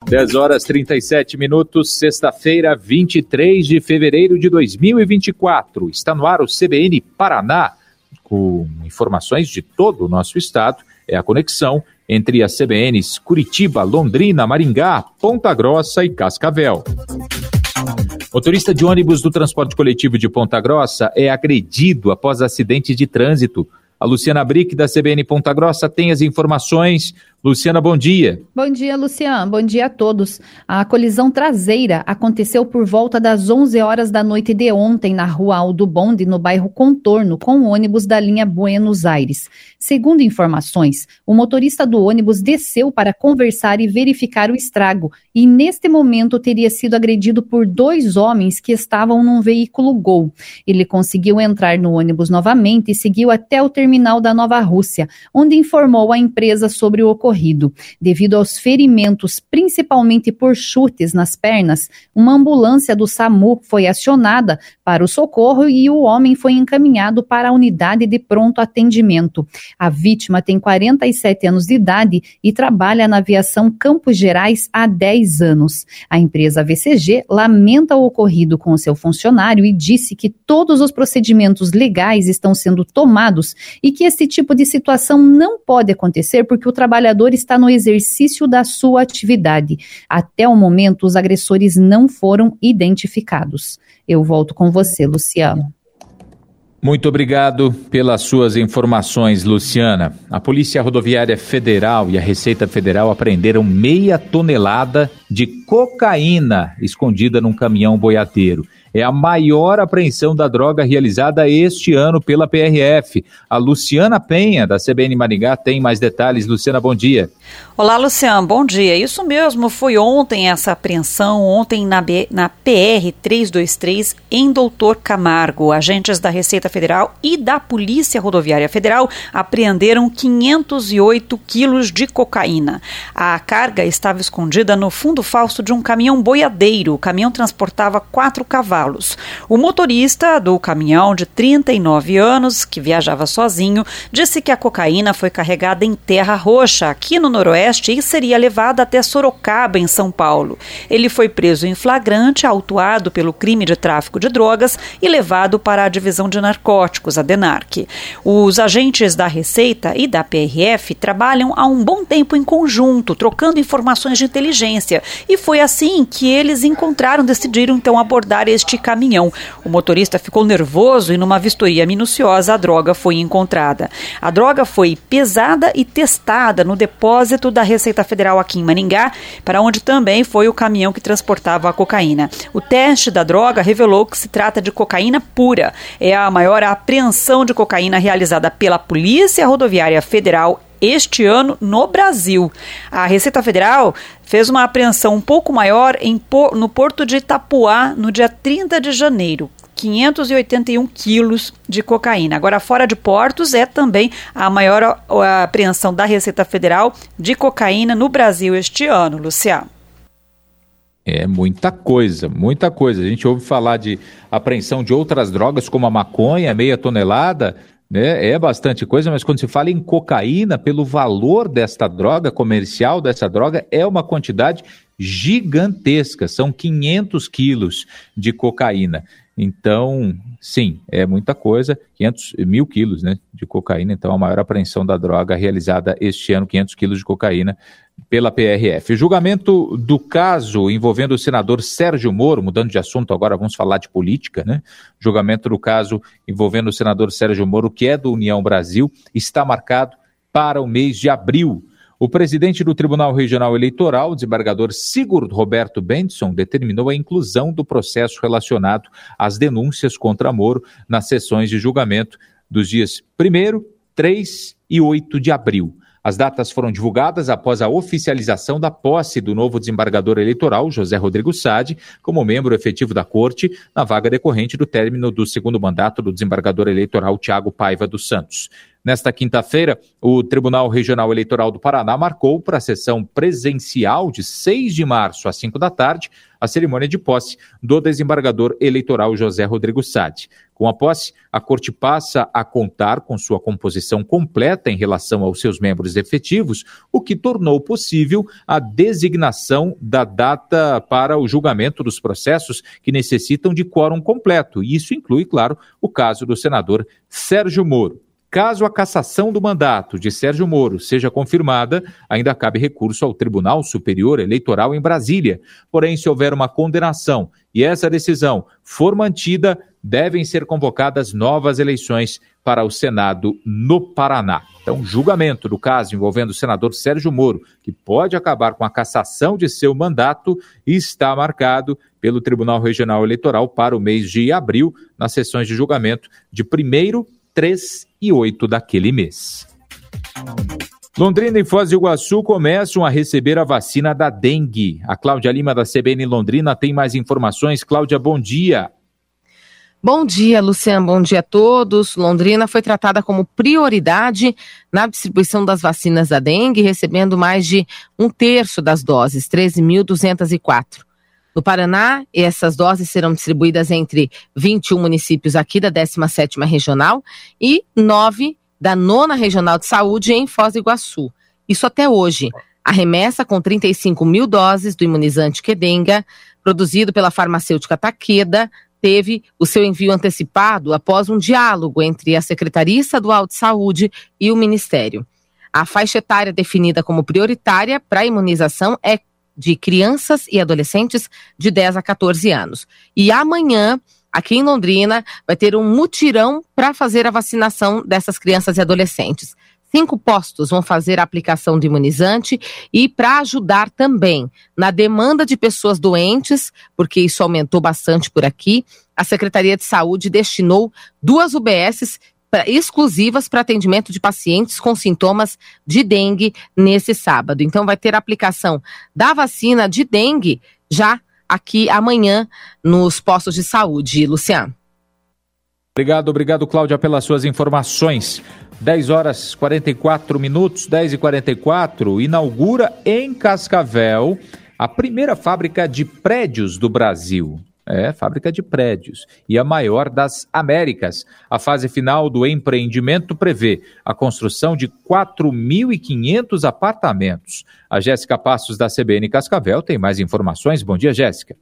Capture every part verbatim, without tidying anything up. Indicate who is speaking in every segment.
Speaker 1: dez horas e trinta e sete minutos, sexta-feira, vinte e três de fevereiro de dois mil e vinte e quatro. Está no ar o C B N Paraná, com informações de todo o nosso estado. É a conexão entre as C B Ns Curitiba, Londrina, Maringá, Ponta Grossa e Cascavel. Motorista de ônibus do transporte coletivo de Ponta Grossa é agredido após acidente de trânsito. A Luciana Brick, da C B N Ponta Grossa, tem as informações. Luciana, bom dia.
Speaker 2: Bom dia, Luciano. Bom dia a todos. A colisão traseira aconteceu por volta das onze horas da noite de ontem na rua Aldo Bonde, no bairro Contorno, com o ônibus da linha Buenos Aires. Segundo informações, o motorista do ônibus desceu para conversar e verificar o estrago e, neste momento, teria sido agredido por dois homens que estavam num veículo Gol. Ele conseguiu entrar no ônibus novamente e seguiu até o terminal da Nova Rússia, onde informou a empresa sobre o ocorrido. Devido aos ferimentos, principalmente por chutes nas pernas, uma ambulância do SAMU foi acionada para o socorro e o homem foi encaminhado para a unidade de pronto atendimento. A vítima tem quarenta e sete anos de idade e trabalha na aviação Campos Gerais há dez anos. A empresa V C G lamenta o ocorrido com o seu funcionário e disse que todos os procedimentos legais estão sendo tomados e que esse tipo de situação não pode acontecer porque o trabalhador está no exercício da sua atividade. Até o momento, os agressores não foram identificados. Eu volto com você, Luciano.
Speaker 1: Muito obrigado pelas suas informações, Luciana. A Polícia Rodoviária Federal e a Receita Federal apreenderam meia tonelada de cocaína escondida num caminhão boiadeiro. É a maior apreensão da droga realizada este ano pela P R F. A Luciana Penha, da C B N Maringá, tem mais detalhes. Luciana, bom dia.
Speaker 3: Olá, Luciano, bom dia. Isso mesmo, foi ontem essa apreensão, ontem na, B, na P R trezentos e vinte e três, em Doutor Camargo. Agentes da Receita Federal e da Polícia Rodoviária Federal apreenderam quinhentos e oito quilos de cocaína. A carga estava escondida no fundo falso de um caminhão boiadeiro. O caminhão transportava quatro cavalos. O motorista do caminhão, de trinta e nove anos, que viajava sozinho, disse que a cocaína foi carregada em Terra Roxa, aqui no Noroeste, e seria levada até Sorocaba, em São Paulo. Ele foi preso em flagrante, autuado pelo crime de tráfico de drogas e levado para a Divisão de Narcóticos, a DENARC. Os agentes da Receita e da P R F trabalham há um bom tempo em conjunto, trocando informações de inteligência, e foi assim que eles encontraram, decidiram então abordar este caminhão. O motorista ficou nervoso e numa vistoria minuciosa a droga foi encontrada. A droga foi pesada e testada no depósito da Receita Federal aqui em Maringá, para onde também foi o caminhão que transportava a cocaína. O teste da droga revelou que se trata de cocaína pura. É a maior apreensão de cocaína realizada pela Polícia Rodoviária Federal este ano no Brasil. A Receita Federal fez uma apreensão um pouco maior em, no porto de Itapuá no dia trinta de janeiro. quinhentos e oitenta e um quilos de cocaína. Agora, fora de portos, é também a maior a apreensão da Receita Federal de cocaína no Brasil este ano, Luciano.
Speaker 1: É muita coisa, muita coisa. A gente ouve falar de apreensão de outras drogas, como a maconha, meia tonelada, né? É bastante coisa, mas quando se fala em cocaína, pelo valor desta droga, comercial dessa droga, é uma quantidade gigantesca. São quinhentos quilos de cocaína. Então, sim, é muita coisa, quinhentos mil quilos, né, de cocaína. Então, a maior apreensão da droga realizada este ano, quinhentos quilos de cocaína pela P R F. O julgamento do caso envolvendo o senador Sérgio Moro, mudando de assunto agora, vamos falar de política, né? O julgamento do caso envolvendo o senador Sérgio Moro, que é do União Brasil, está marcado para o mês de abril. O presidente do Tribunal Regional Eleitoral, o desembargador Sigurd Roberto Bendtson, determinou a inclusão do processo relacionado às denúncias contra Moro nas sessões de julgamento dos dias primeiro, três e oito de abril. As datas foram divulgadas após a oficialização da posse do novo desembargador eleitoral, José Rodrigo Sade, como membro efetivo da Corte, na vaga decorrente do término do segundo mandato do desembargador eleitoral Tiago Paiva dos Santos. Nesta quinta-feira, o Tribunal Regional Eleitoral do Paraná marcou para a sessão presencial de seis de março às cinco da tarde a cerimônia de posse do desembargador eleitoral José Rodrigo Sade. Com a posse, a Corte passa a contar com sua composição completa em relação aos seus membros efetivos, o que tornou possível a designação da data para o julgamento dos processos que necessitam de quórum completo. E isso inclui, claro, o caso do senador Sérgio Moro. Caso a cassação do mandato de Sérgio Moro seja confirmada, ainda cabe recurso ao Tribunal Superior Eleitoral em Brasília. Porém, se houver uma condenação e essa decisão for mantida, devem ser convocadas novas eleições para o Senado no Paraná. Então, julgamento do caso envolvendo o senador Sérgio Moro, que pode acabar com a cassação de seu mandato, está marcado pelo Tribunal Regional Eleitoral para o mês de abril, nas sessões de julgamento de primeiro, três e oito daquele mês. Londrina e Foz do Iguaçu começam a receber a vacina da dengue. A Cláudia Lima, da C B N Londrina, tem mais informações. Cláudia, bom dia.
Speaker 4: Bom dia, Luciano. Bom dia a todos. Londrina foi tratada como prioridade na distribuição das vacinas da dengue, recebendo mais de um terço das doses, treze mil duzentos e quatro. No Paraná, essas doses serão distribuídas entre vinte e um municípios aqui da décima sétima Regional e nove da nona Regional de Saúde em Foz do Iguaçu. Isso até hoje. A remessa com trinta e cinco mil doses do imunizante Qdenga, produzido pela farmacêutica Takeda, teve o seu envio antecipado após um diálogo entre a Secretaria Estadual de Saúde e o Ministério. A faixa etária definida como prioritária para a imunização é de crianças e adolescentes de dez a quatorze anos. E amanhã, aqui em Londrina, vai ter um mutirão para fazer a vacinação dessas crianças e adolescentes. Cinco postos vão fazer a aplicação de imunizante e para ajudar também na demanda de pessoas doentes, porque isso aumentou bastante por aqui, a Secretaria de Saúde destinou duas U B Ss Pra, exclusivas para atendimento de pacientes com sintomas de dengue nesse sábado. Então vai ter a aplicação da vacina de dengue já aqui amanhã nos postos de saúde. Luciano.
Speaker 1: Obrigado, obrigado, Cláudia, pelas suas informações. dez horas e quarenta e quatro minutos, dez e quarenta e quatro, inaugura em Cascavel a primeira fábrica de prédios do Brasil. É, fábrica de prédios, e a maior das Américas. A fase final do empreendimento prevê a construção de quatro mil e quinhentos apartamentos. A Jéssica Passos, da C B N Cascavel, tem mais informações. Bom dia, Jéssica.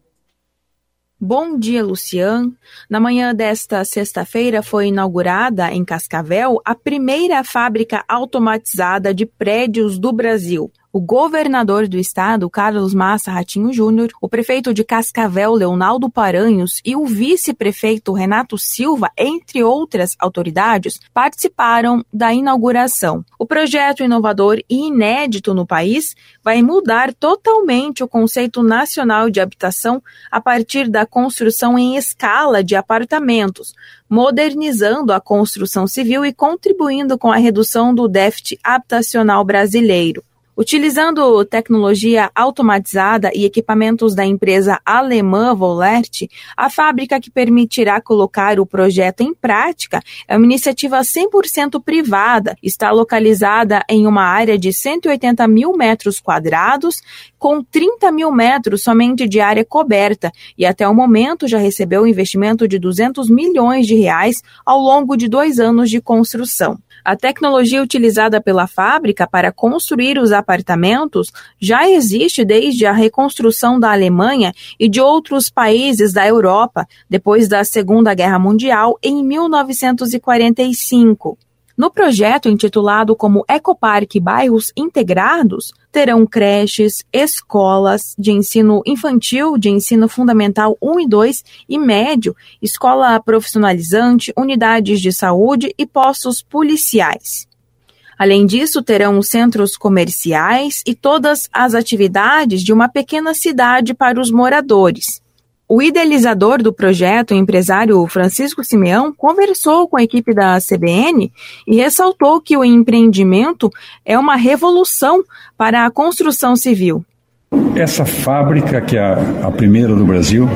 Speaker 5: Bom dia, Luciano. Na manhã desta sexta-feira foi inaugurada em Cascavel a primeira fábrica automatizada de prédios do Brasil. O governador do estado, Carlos Massa Ratinho Júnior, o prefeito de Cascavel, Leonardo Paranhos, e o vice-prefeito Renato Silva, entre outras autoridades, participaram da inauguração. O projeto inovador e inédito no país vai mudar totalmente o conceito nacional de habitação a partir da construção em escala de apartamentos, modernizando a construção civil e contribuindo com a redução do déficit habitacional brasileiro. Utilizando tecnologia automatizada e equipamentos da empresa alemã Vollert, a fábrica que permitirá colocar o projeto em prática é uma iniciativa cem por cento privada. Está localizada em uma área de cento e oitenta mil metros quadrados, com trinta mil metros somente de área coberta, e até o momento já recebeu um investimento de duzentos milhões de reais ao longo de dois anos de construção. A tecnologia utilizada pela fábrica para construir os apartamentos já existe desde a reconstrução da Alemanha e de outros países da Europa, depois da Segunda Guerra Mundial, em mil novecentos e quarenta e cinco. No projeto, intitulado como Ecoparque Bairros Integrados, terão creches, escolas de ensino infantil, de ensino fundamental um e dois e médio, escola profissionalizante, unidades de saúde e postos policiais. Além disso, terão centros comerciais e todas as atividades de uma pequena cidade para os moradores. O idealizador do projeto, o empresário Francisco Simeão, conversou com a equipe da C B N e ressaltou que o empreendimento é uma revolução para a construção civil.
Speaker 6: Essa fábrica, que é a primeira do Brasil,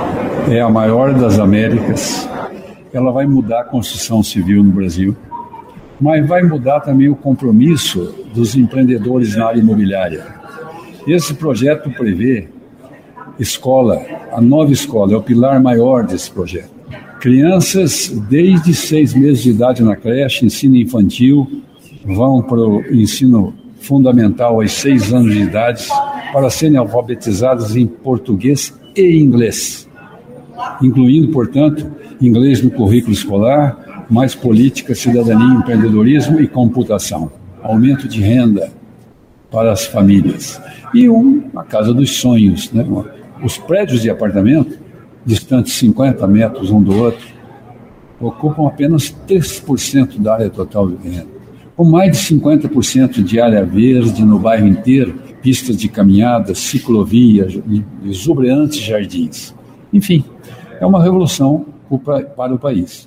Speaker 6: é a maior das Américas. Ela vai mudar a construção civil no Brasil. mas vai mudar também o compromisso dos empreendedores na área imobiliária. Esse projeto prevê escola, a nova escola é o pilar maior desse projeto. Crianças desde seis meses de idade na creche, ensino infantil, vão para o ensino fundamental aos seis anos de idade para serem alfabetizadas em português e inglês, incluindo, portanto, inglês no currículo escolar, mais política, cidadania, empreendedorismo e computação. Aumento de renda para as famílias. E um, a casa dos sonhos, né? Os prédios de apartamento, distantes cinquenta metros um do outro, ocupam apenas três por cento da área total de renda. Com mais de cinquenta por cento de área verde no bairro inteiro, pistas de caminhada, ciclovias e exuberantes jardins. Enfim, é uma revolução para o país.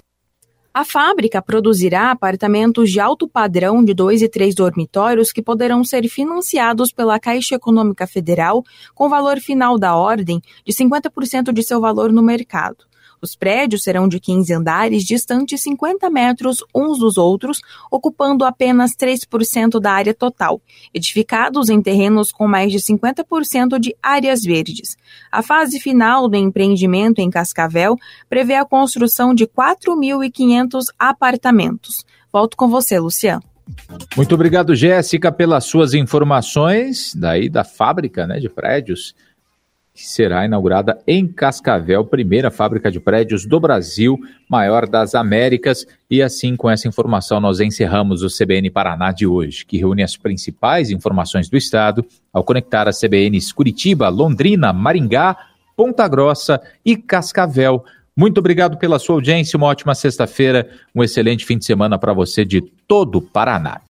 Speaker 5: A fábrica produzirá apartamentos de alto padrão de dois e três dormitórios que poderão ser financiados pela Caixa Econômica Federal com valor final da ordem de cinquenta por cento de seu valor no mercado. Os prédios serão de quinze andares, distantes cinquenta metros uns dos outros, ocupando apenas três por cento da área total, edificados em terrenos com mais de cinquenta por cento de áreas verdes. A fase final do empreendimento em Cascavel prevê a construção de quatro mil e quinhentos apartamentos. Volto com você, Luciano.
Speaker 1: Muito obrigado, Jéssica, pelas suas informações daí da fábrica, né, de prédios, que será inaugurada em Cascavel, primeira fábrica de prédios do Brasil, maior das Américas. E assim, com essa informação, nós encerramos o C B N Paraná de hoje, que reúne as principais informações do estado ao conectar as C B Ns Curitiba, Londrina, Maringá, Ponta Grossa e Cascavel. Muito obrigado pela sua audiência, uma ótima sexta-feira, um excelente fim de semana para você de todo o Paraná.